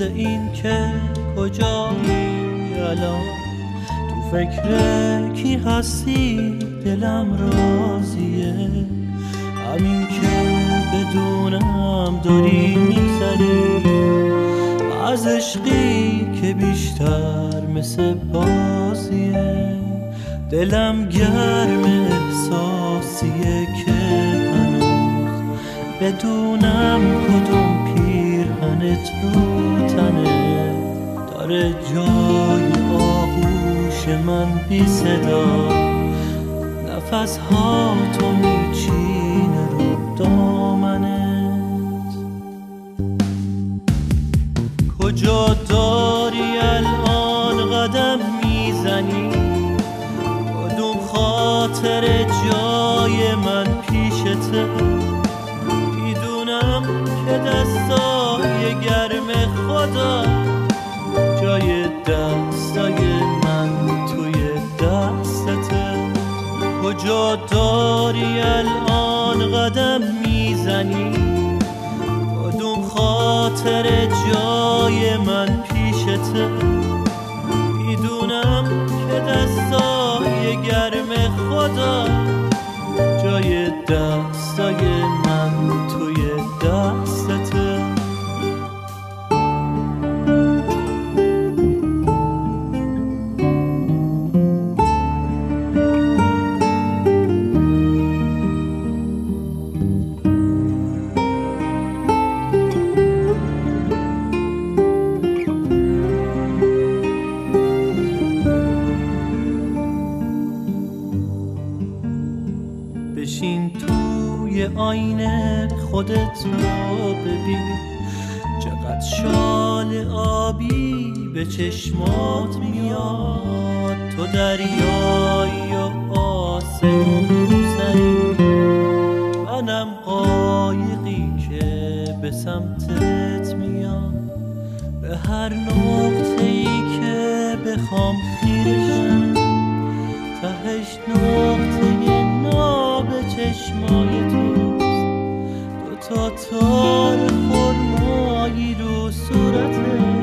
این که کجایی الان، تو فکر کی هستی دلم راضیه، همین که بدونم داری میگذری از عشقی که بیشتر مثل بازیه. دلم گرم احساسیه که هنوز بدونم کدوم پیرهنت رو تنه داره جای آغوش من بی صدا، نفس ها تو میچینه رو دامنت. کجا داری الان قدم میزنی، کدوم خاطر جای من پیشته، میدونم که دستای گرم خدا جای دستای من توی دستته. کجا داری الان قدم میزنی، کدوم خاطر جای من پیشته، میدونم که دستای گرم خدا جای دستای من توی دستته. بشین توی آینه خودت رو ببین، چقدر شال آبی به چشمات میاد، تو دریایی و آسمون روزنی، منم قایقی که به سمتت میام، به هر نقطه‌ای که بخوام خیرشم، تهش نقطه ناب چشمای توست، دوتا تار خرمایی رو صورتت،